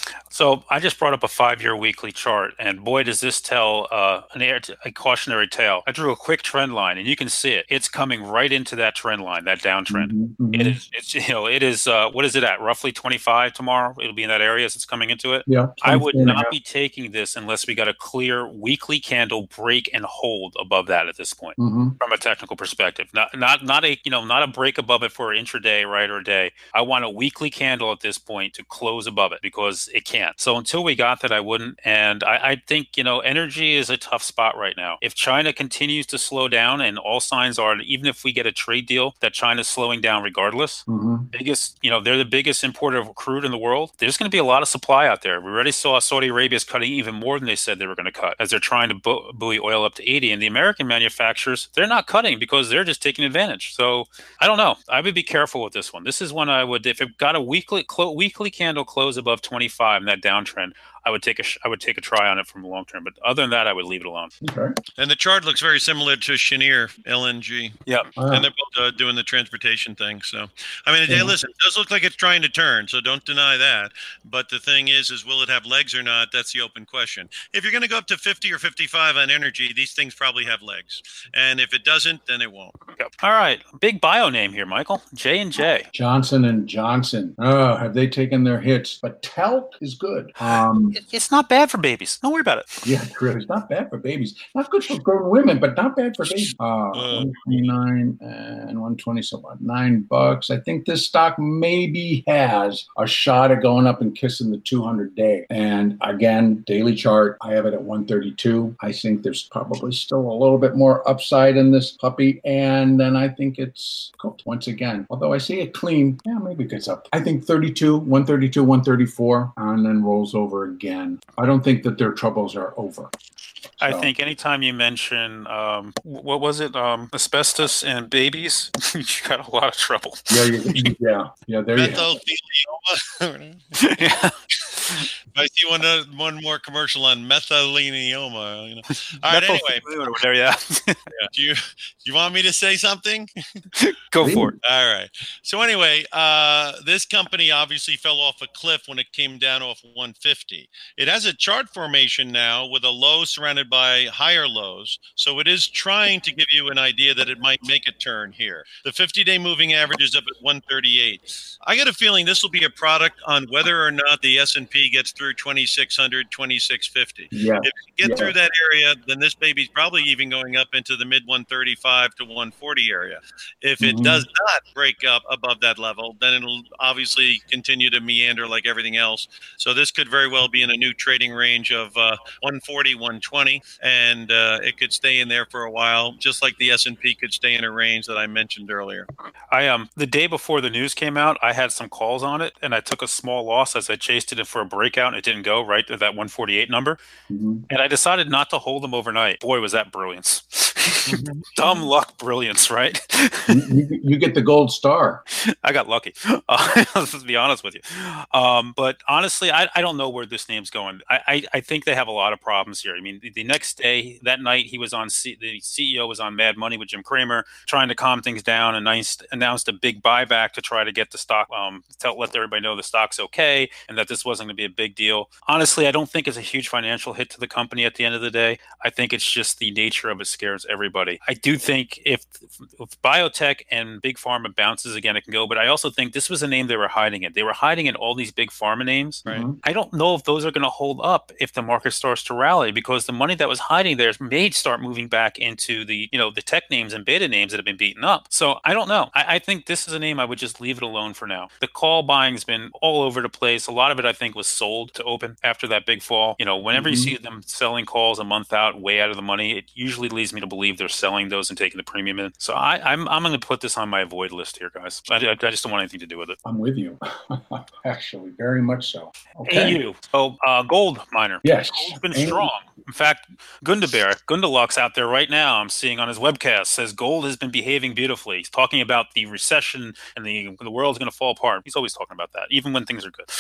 So I just brought up a five-year weekly chart, and boy, does this tell uh, an air a cautionary tale. I drew a quick trend line, and you can see it. It's coming right into that trend line, that downtrend. Mm-hmm. It is. It's you know. It is. Uh, what is it at? Roughly twenty-five tomorrow. It'll be in that area as it's coming into it. Yeah. I would not be taking this unless we got a clear weekly candle break and hold above that at this point, mm-hmm. from a technical perspective. Not not not a you know not a break above it for intraday, right, or a day. I want a weekly candle at this point to close above it, because it can't. So until we got that, I wouldn't. And I, I think you know energy is a tough spot right now. If China continues to slow down, and all signs are, even if we get a trade deal, that China's slowing down regardless. Mm-hmm. Biggest, you know, they're the biggest importer of crude in the world. There's going to be a lot of supply out there. We already saw Saudi Arabia's cutting even more than they said they were going to cut, as they're trying to bu- buoy oil up to eighty. And the American manufacturers, they're not cutting because they're just taking advantage. So I don't know. I would be careful with this one. This is one I would, if it got a weekly clo- weekly candle close above twenty-five in that downtrend, I would take a sh- I would take a try on it from the long term. But other than that, I would leave it alone. Okay. And the chart looks very similar to Cheniere L N G. Yeah. Wow. And they're both uh, doing the transportation thing. So, I mean, yeah. listen, it does look like it's trying to turn, so don't deny that. But the thing is, is will it have legs or not? That's the open question. If you're going to go up to fifty or fifty-five on energy, these things probably have legs. And if it doesn't, then it won't. Yep. All right. Big bio name here, Michael. J and J. Johnson and Johnson. Oh, have they taken their hits? But talc is good. Um, It's not bad for babies. Don't worry about it. Yeah, true. It's not bad for babies. Not good for grown women, but not bad for babies. Uh, uh, one twenty-nine and one twenty, so about nine bucks. I think this stock maybe has a shot at going up and kissing the two hundred day. And again, daily chart, I have it at one thirty-two. I think there's probably still a little bit more upside in this puppy. And then I think it's cooked once again. Although I see it clean, yeah, maybe it gets up. I think thirty-two, one thirty-two, one thirty-four, and then rolls over again. I don't think that their troubles are over. I So. think anytime you mention, um, what was it, um, asbestos and babies, you got a lot of trouble. Yeah, you, yeah, yeah. There you go. Methylthelioma. Yeah. I see one uh, one more commercial on methylthelioma. You know. All right, anyway. There, yeah. yeah. Do you do you want me to say something? Go for it. All right. So anyway, uh, this company obviously fell off a cliff when it came down off one fifty. It has a chart formation now with a low surrounded by higher lows. So it is trying to give you an idea that it might make a turn here. The fifty-day moving average is up at one thirty-eight. I get a feeling this will be a product on whether or not the S and P gets through twenty-six hundred, twenty-six fifty. Yeah. If you get Yeah. through that area, then this baby's probably even going up into the mid one thirty-five to one forty area. If it Mhm. does not break up above that level, then it'll obviously continue to meander like everything else. So this could very well be in a new trading range of uh, one forty, one twenty, and uh, it could stay in there for a while, just like the S and P could stay in a range that I mentioned earlier. I um the day before the news came out, I had some calls on it, and I took a small loss as I chased it in for a breakout, and it didn't go right to that one forty-eight number. Mhm. And I decided not to hold them overnight. Boy, was that brilliance! Dumb luck, brilliance, right? you, you, you get the gold star. I got lucky. Uh, let's be honest with you. Um, but honestly, I, I don't know where this name's going. I, I, I think they have a lot of problems here. I mean, the, the next day, that night, he was on C, the C E O was on Mad Money with Jim Cramer, trying to calm things down, and announced, announced a big buyback to try to get the stock, um, tell let everybody know the stock's okay, and that this wasn't going to be a big deal. Honestly, I don't think it's a huge financial hit to the company at the end of the day. I think it's just the nature of it scares everybody. I do think if, if biotech and big pharma bounces again, it can go. But I also think this was a name they were hiding in. They were hiding in all these big pharma names. Right. Mhm. I don't know if those are going to hold up if the market starts to rally, because the money that was hiding there may start moving back into the, you know, the tech names and beta names that have been beaten up. So I don't know. I, I think this is a name I would just leave it alone for now. The call buying has been all over the place. A lot of it, I think, was sold to open after that big fall. You know, whenever Mhm. you see them selling calls a month out, way out of the money, it usually leads me to believe they're selling those and taking the premium in. So I, I'm I'm going to put this on my avoid list here, guys. I, I just don't want anything to do with it. I'm with you. Actually, very much so. A Okay. U. So uh, gold miner. Yes. Gold's been A U. strong. In fact, Gundabear, Gundaluk's out there right now, I'm seeing on his webcast, says gold has been behaving beautifully. He's talking about the recession and the the world's going to fall apart. He's always talking about that, even when things are good.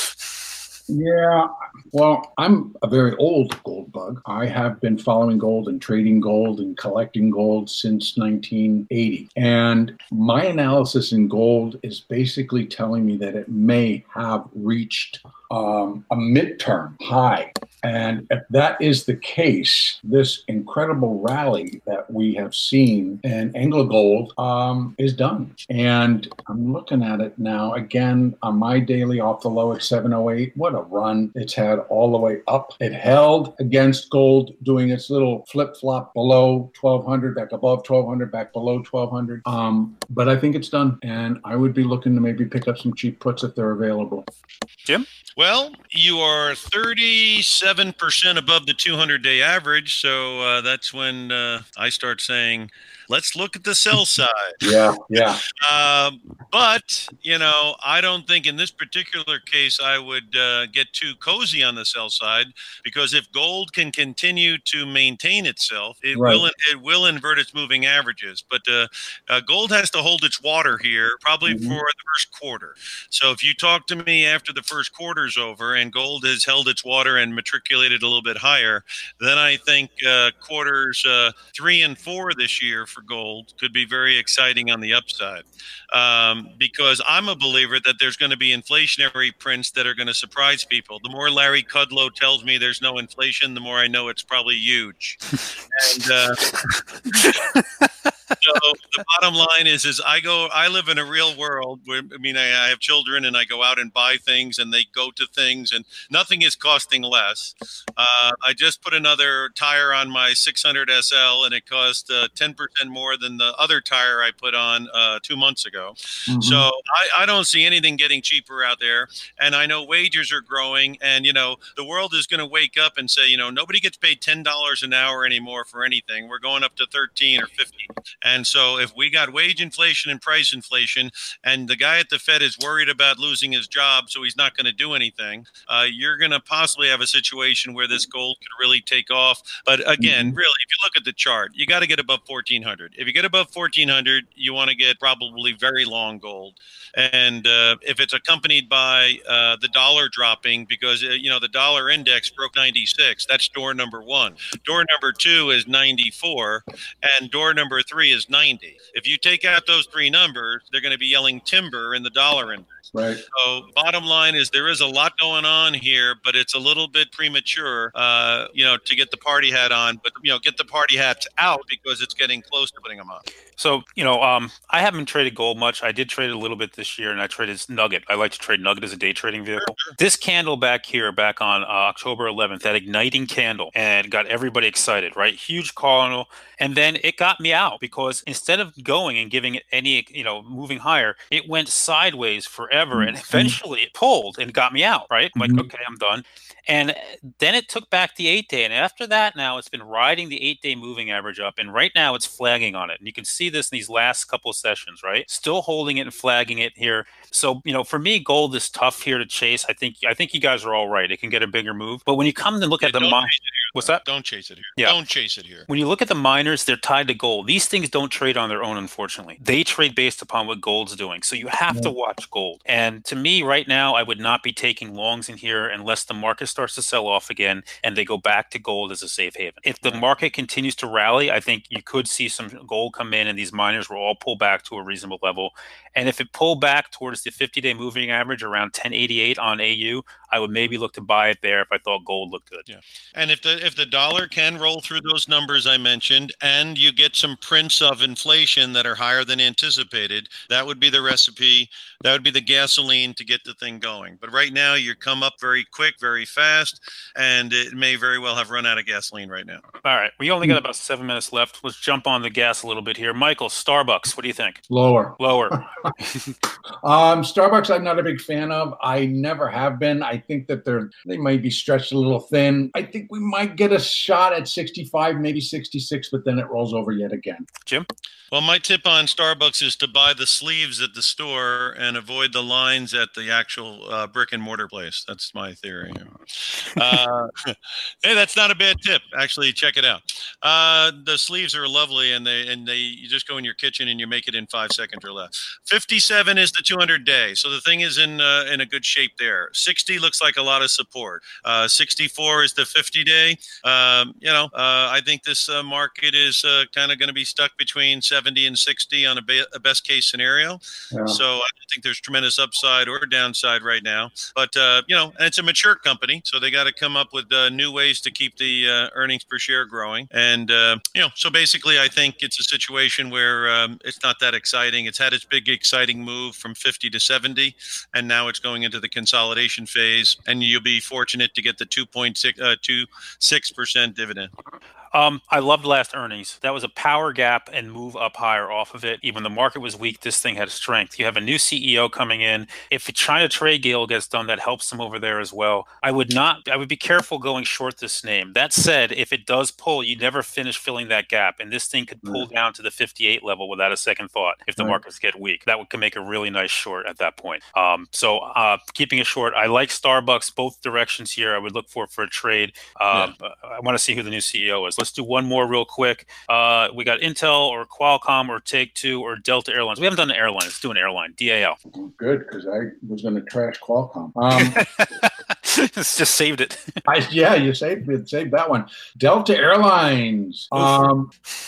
Yeah, well, I'm a very old gold bug. I have been following gold and trading gold and collecting gold since nineteen eighty. And my analysis in gold is basically telling me that it may have reached um, a midterm high. And if that is the case, this incredible rally that we have seen in AngloGold um, is done. And I'm looking at it now again on my daily off the low at seven oh eight. What a run it's had all the way up. It held against gold, doing its little flip flop below twelve hundred, back above twelve hundred, back below twelve hundred. Um, but I think it's done. And I would be looking to maybe pick up some cheap puts if they're available. Jim? Well, you are thirty-seven percent above the two hundred day average. So uh, that's when uh, I start saying, let's look at the sell side. Yeah, yeah. Um, but, you know, I don't think in this particular case I would uh, get too cozy on the sell side, because if gold can continue to maintain itself, it Right. will it will invert its moving averages. But uh, uh, gold has to hold its water here, probably Mhm. for the first quarter. So if you talk to me after the first quarter's over and gold has held its water and matriculated a little bit higher, then I think uh, quarters uh, three and four this year for gold could be very exciting on the upside. Um, because I'm a believer that there's going to be inflationary prints that are going to surprise people. The more Larry Kudlow tells me there's no inflation, the more I know it's probably huge. And uh, so the bottom line is, is I go, I live in a real world where, I mean, I, I have children and I go out and buy things and they go to things and nothing is costing less. Uh, I just put another tire on my six hundred S L and it cost uh, ten percent more than the other tire I put on uh, two months ago. Mhm. So I, I don't see anything getting cheaper out there. And I know wages are growing and, you know, the world is going to wake up and say, you know, nobody gets paid ten dollars an hour anymore for anything. We're going up to thirteen or fifteen. And so if we got wage inflation and price inflation and the guy at the Fed is worried about losing his job, so he's not going to do anything, uh, you're going to possibly have a situation where this gold could really take off. But again, Mhm. really, if you look at the chart, you got to get above fourteen hundred. If you get above fourteen hundred, you want to get probably very long gold. And uh, if it's accompanied by uh, the dollar dropping, because, uh, you know, the dollar index broke ninety-six, that's door number one. Door number two is ninety-four, and door number three is ninety. If you take out those three numbers, they're going to be yelling timber in the dollar index. Right. So bottom line is there is a lot going on here, but it's a little bit premature, uh, you know, to get the party hat on. But, you know, get the party hats out because it's getting close to putting them on. So, you know, um, I haven't traded gold much. I did trade a little bit this year, and I traded Nugget. I like to trade Nugget as a day trading vehicle. Sure, sure. This candle back here, back on uh, October eleventh, that igniting candle, and got everybody excited, right? Huge candle. And then it got me out because instead of going and giving it any, you know, moving higher, it went sideways forever. Mm-hmm. And eventually it pulled and got me out, right? I'm mm-hmm. like, okay, I'm done. And then it took back the eight day. And after that, now it's been riding the eight day moving average up. And right now it's flagging on it. And you can see this in these last couple of sessions, right? Still holding it and flagging it here. So, you know, for me, gold is tough here to chase. I think I think you guys are all right. It can get a bigger move. But when you come and look yeah, at the miners, what's that? Don't chase it here. Yeah. Don't chase it here. When you look at the miners, they're tied to gold. These things don't trade on their own, unfortunately. They trade based upon what gold's doing. So you have yeah. to watch gold. And to me, right now, I would not be taking longs in here unless the market starts to sell off again and they go back to gold as a safe haven. If the market continues to rally, I think you could see some gold come in and these miners will all pull back to a reasonable level. And if it pulled back towards the fifty day moving average around ten eighty-eight on A U, I would maybe look to buy it there if I thought gold looked good. Yeah. And if the if the dollar can roll through those numbers I mentioned and you get some prints of inflation that are higher than anticipated, that would be the recipe. That would be the gasoline to get the thing going. But right now you come up very quick, very fast, and it may very well have run out of gasoline right now. All right. We only got about seven minutes left. Let's jump on the gas a little bit here. Michael, Starbucks, what do you think? Lower. Lower. um, Starbucks I'm not a big fan of. I never have been. I think that they're they might be stretched a little thin. I think we might get a shot at sixty-five, maybe sixty-six, but then it rolls over yet again. Jim? Well, my tip on Starbucks is to buy the sleeves at the store and avoid the lines at the actual uh, brick and mortar place. That's my theory. Uh, hey, that's not a bad tip. Actually, check it out. Uh, the sleeves are lovely, and they and they you just go in your kitchen and you make it in five seconds or less. fifty-seven is the two hundred day, so the thing is in uh, in a good shape there. sixty looks like a lot of support. Uh, sixty-four is the fifty day. Um, you know, uh, I think this uh, market is uh, kind of going to be stuck between seventy and sixty on a, be- a best case scenario. Yeah. So I don't think there's tremendous upside or downside right now. But, uh, you know, and it's a mature company, so they got to come up with uh, new ways to keep the uh, earnings per share growing. And, uh, you know, so basically I think it's a situation where um, it's not that exciting. It's had its big exciting move from fifty to seventy, and now it's going into the consolidation phase, and you'll be fortunate to get the two point two six percent dividend. Um, I loved last earnings. That was a power gap and move up higher off of it. Even the market was weak, this thing had strength. You have a new C E O coming in. If the China trade deal gets done, that helps them over there as well. I would not, I would be careful going short this name. That said, if it does pull, you never finish filling that gap. And this thing could pull right. down to the fifty-eight level without a second thought if the right. markets get weak. That would can make a really nice short at that point. Um, so uh, keeping it short, I like Starbucks both directions here. I would look for for a trade. Um, yeah. I want to see who the new C E O is. Let's do one more real quick. Uh, we got Intel or Qualcomm or Take-Two or Delta Airlines. We haven't done an airline. Let's do an airline. D A L. Good, because I was going to trash Qualcomm. Um, it's just saved it. I, yeah, you saved it. Saved that one. Delta Airlines. Um,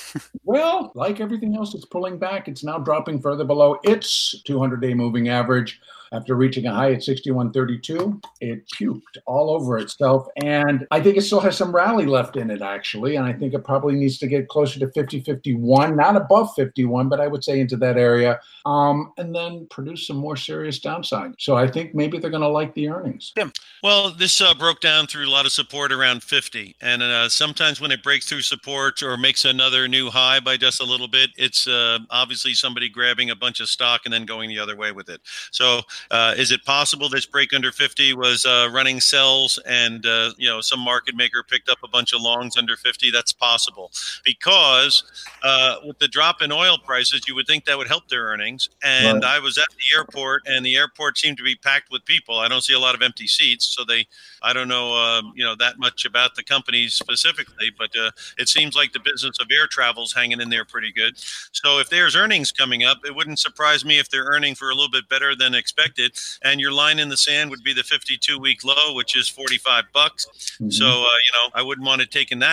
well, like everything else, it's pulling back. It's now dropping further below its two hundred day moving average. After reaching a high at sixty-one thirty-two, it puked all over itself. And I think it still has some rally left in it, actually. And I think it probably needs to get closer to fifty fifty-one, not above fifty-one, but I would say into that area, um, and then produce some more serious downside. So I think maybe they're going to like the earnings. Yeah. Well, this uh, broke down through a lot of support around fifty. And uh, sometimes when it breaks through support or makes another new high by just a little bit, it's uh, obviously somebody grabbing a bunch of stock and then going the other way with it. So Uh, is it possible this break under fifty was uh, running sells and, uh, you know, some market maker picked up a bunch of longs under fifty? That's possible because uh, with the drop in oil prices, you would think that would help their earnings. And right. I was at the airport and the airport seemed to be packed with people. I don't see a lot of empty seats. So they, I don't know, um, you know, that much about the companies specifically, but uh, it seems like the business of air travel is hanging in there pretty good. So if there's earnings coming up, it wouldn't surprise me if their earnings were a little bit better than expected. And your line in the sand would be the fifty-two week low, which is forty-five bucks. Mm-hmm. So, uh, you know, I wouldn't want to take that out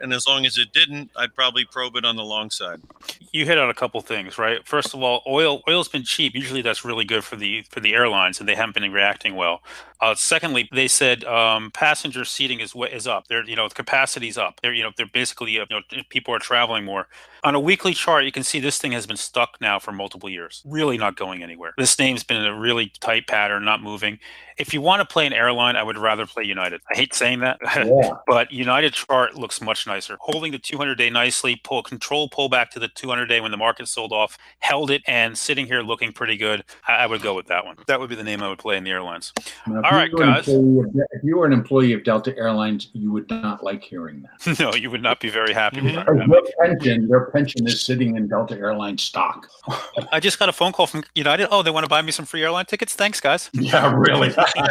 and as long as it didn't, I'd probably probe it on the long side. You hit on a couple things, right? First of all, oil oil's been cheap. Usually that's really good for the for the airlines, and they haven't been reacting well. Uh, secondly, they said um, passenger seating is is up. They're you know the capacity's up. They're you know they're basically you know people are traveling more. On a weekly chart, you can see this thing has been stuck now for multiple years, really not going anywhere. This name's been in a really tight pattern, not moving. If you want to play an airline, I would rather play United. I hate saying that, yeah. But United chart looks much nicer. Holding the two hundred day nicely, pull control pull back to the two hundred day when the market sold off, held it, and sitting here looking pretty good. I, I would go with that one. That would be the name I would play in the airlines. Now, all right, guys. Of, if you were an employee of Delta Airlines, you would not like hearing that. No, you would not be very happy with that. Their pension, their pension is sitting in Delta Airlines stock. I just got a phone call from United. Oh, they want to buy me some free airline tickets? Thanks, guys. Yeah, really.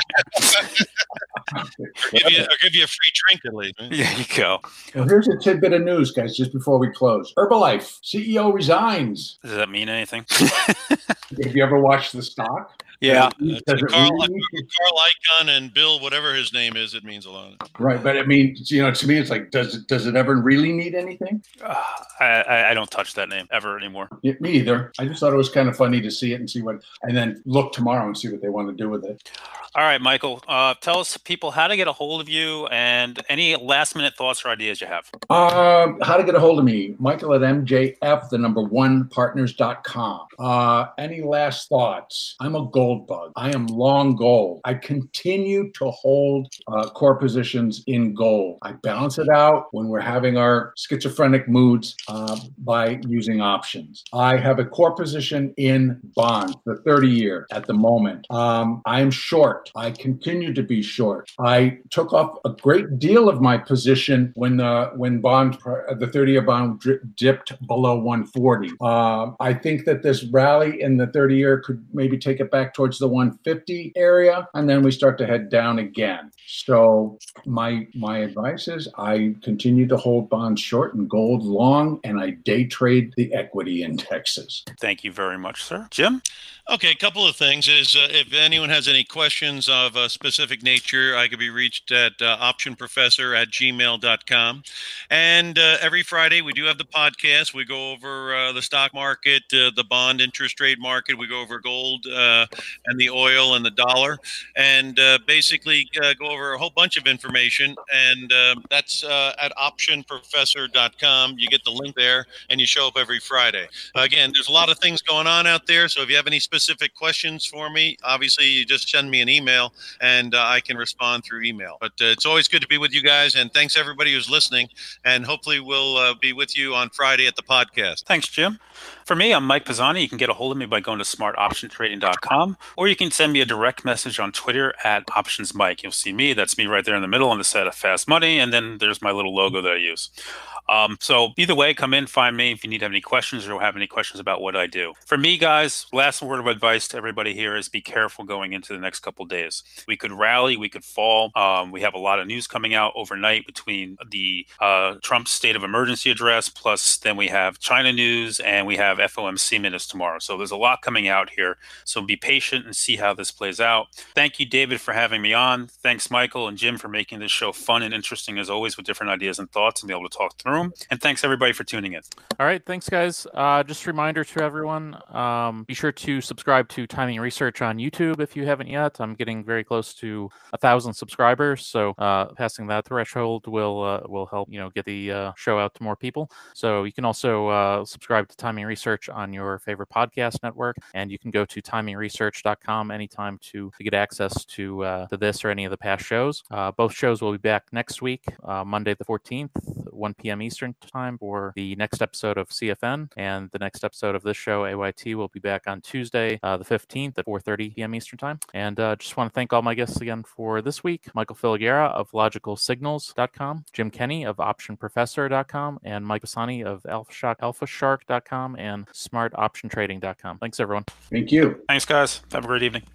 give you, I'll give you a free drink at least. Right? There you go. Well, here's a tidbit of news, guys, just before we close. Herbalife C E O resigns. Does that mean anything? Have you ever watched the stock? Yeah. Uh, to Carl, really Carl Icahn and Bill, whatever his name is, it means a lot. Right, but I mean, you know, to me, it's like, does it does it ever really need anything? Uh, I, I don't touch that name ever anymore. Yeah, me either. I just thought it was kind of funny to see it and see what, and then look tomorrow and see what they want to do with it. All right, Michael, uh, tell us, people, how to get a hold of you and any last minute thoughts or ideas you have. Uh, how to get a hold of me, Michael at M J F, the number one partners dot com. Uh, any last thoughts? I'm a gold bug. I am long gold. I continue to hold uh, core positions in gold. I balance it out when we're having our schizophrenic moods uh, by using options. I have a core position in bonds, the thirty year at the moment. Um, I am short. I continue to be short. I took off a great deal of my position when the when bond the thirty year bond dipped below one forty. Uh, I think that this rally in the thirty year could maybe take it back towards the one fifty area, and then we start to head down again. So my my advice is I continue to hold bonds short and gold long, and I day trade the equity indexes. Thank you very much, sir. Jim? Okay, a couple of things is uh, if anyone has any questions of a specific nature, I could be reached at uh, option professor at gmail dot com. And uh, every Friday we do have the podcast. We go over uh, the stock market, uh, the bond interest rate market. We go over gold uh, and the oil and the dollar, and uh, basically uh, go over a whole bunch of information. And uh, that's uh, at option professor dot com. You get the link there, and you show up every Friday. Again, there's a lot of things going on out there, so if you have any specific questions for me, obviously you just send me an email and uh, I can respond through email. But uh, it's always good to be with you guys, and thanks everybody who's listening, and hopefully we'll uh, be with you on Friday at the podcast. Thanks, Jim. For me, I'm Mike Pisani. You can get a hold of me by going to smart option trading dot com, or you can send me a direct message on Twitter at options mike. You'll see me. That's me right there in the middle on the set of Fast Money, and then there's my little logo that I use. Um, so either way, come in, find me if you need to have any questions or have any questions about what I do. For me, guys, last word of advice to everybody here is be careful going into the next couple of days. We could rally, we could fall. Um, we have a lot of news coming out overnight between the uh, Trump state of emergency address, plus then we have China news, and we have F O M C minutes tomorrow. So there's a lot coming out here. So be patient and see how this plays out. Thank you, David, for having me on. Thanks, Michael and Jim, for making this show fun and interesting as always, with different ideas and thoughts and be able to talk through. And thanks everybody for tuning in. All right, thanks guys. Uh, just a reminder to everyone, um, be sure to subscribe to Timing Research on YouTube if you haven't yet. I'm getting very close to a thousand subscribers, so uh, passing that threshold will uh, will help you know get the uh, show out to more people. So you can also uh, subscribe to Timing Research on your favorite podcast network, and you can go to timing research dot com anytime to, to get access to uh, to this or any of the past shows. Uh, both shows will be back next week, uh, Monday the fourteenth, one p.m. Eastern time for the next episode of C F N, and the next episode of this show, A Y T, will be back on Tuesday, uh, the fifteenth at four thirty p.m. Eastern time. And uh, just want to thank all my guests again for this week: Michael Filigera of logical signals dot com, Jim Kenny of option professor dot com, and Mike Pisani of alpha shark dot com and smart option trading dot com. Thanks, everyone. Thank you. Thanks, guys. Have a great evening.